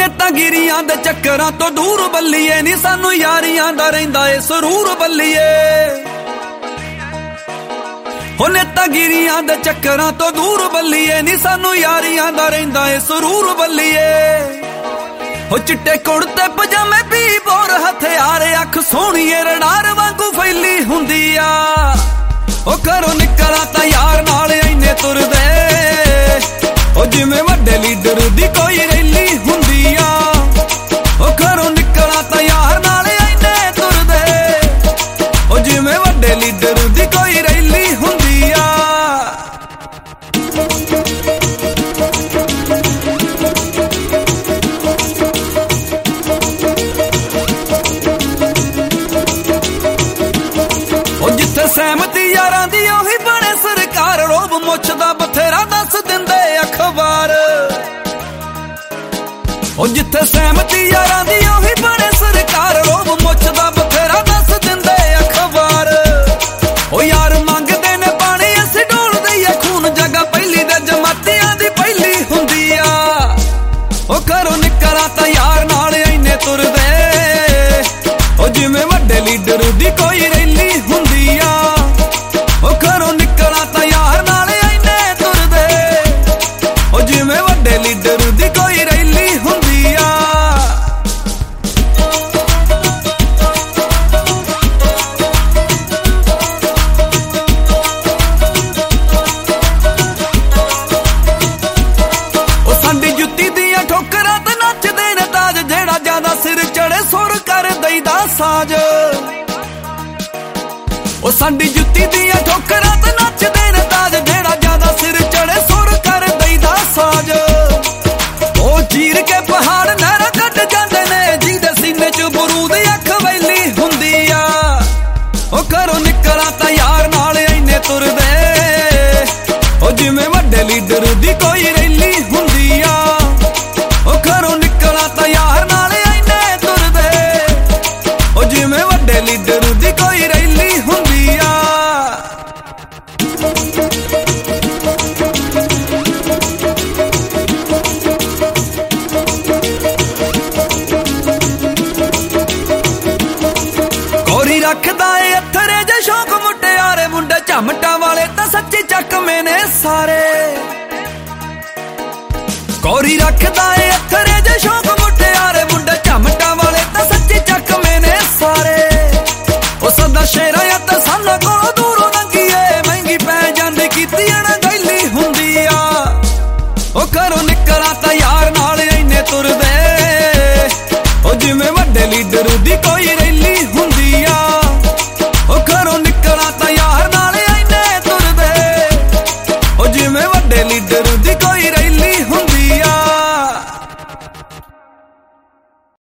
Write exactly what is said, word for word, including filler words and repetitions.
नेतागिरियां दे चक्करां तो दूर बल्लीए नी सानू यारियां दा रहिंदा ए सरूर बल्लीए। हो नेतागिरियां दे चक्करां तो दूर बल्लीए नी सानू यारियां दा रहिंदा ए सरूर बल्लीए। हो चिट्टे कुड़ते पजामे भी बोर हथियार अख सोहणीए रडार वांगू फैली हुंदी आ। ओ घरों निकला तां यार नाल इन्ने तुरदे ओ जिवें वड्डे लीडर दी कोई रैली हुंदी आ। ओ घरों निकला तां यार नाल इन्ने तुरदे ओ जिवें वड्डे लीडर दी कोई रैली हुंदी आ। सहमति यारां दी ओही बने सरकार रोब मुछदा बथेरा दस दिंदे अखबार। ओ जिथे सहमति यारां दी ओही बने सरकार रोब मुछदा बथेरा दस दिंदे अखबार। ओ यार मंगदे ने पानी असीं ढोल दईए खून जगह पहली दे जमातियां दी पहली हुंदी आ। ओ घरों निकला तां यार नाल इन्ने तुरदे ओ जिवें वड्डे लीडर दी कोई रैली हुंदी आ। ओ घरों निकला तां यार नाल इन्ने तुरदे ओ जिवें वड्डे लीडर दी कोई रैली हुंदी आ। ओ साडी जुत्ती दियां ठोकरां ते नचदे ने ताज जेड़ा ज्यादा सिर चढ़े सुर कर दईदा साज। ओ साडी जुत्ती दियां ठोकरां ते नचदे ने ताज जेड़ा ज्यादा सिर चढ़े सुर कर दईदा साज। ओ चीर के पहाड़ नहरां कट जांदे ने जिहदे सीने च बरूद अख वैली हुंदी आ। ओ घरों निकला तां यार नाल इन्ने तुरदे ओ जिवें वड्डे लीडर दी कोई रैली हुंदी आ। ओ घरों निकला तां यार नाल इन्ने तुरदे ओ जिवें वड्डे लीडर दी कोई रैली हुंदी आ। कोरी रखदा ए अथरे जे शौक मुटियारे मुंडे झमटा वाले तां सच्ची चकमे ने सारे। कोरी रखदा ए अथरे जे शौक मुटियारे मुंडे झमटा वाले तां सच्ची चकमे ने सारे। ओ सदा शेरा या तां साना कोलों दूरों लंघीए महंगी पै जांदी कीती अणगैली हुंदी आ। ओ घरों निकला तां यार नाल इन्ने तुरदे ओ जिवें वड्डे लीडर दी कोई रैली हुंदी आ। ओ घरों निकला तां यार नाल इन्ने तुरदे ओ जिवें वड्डे लीडर दी कोई रैली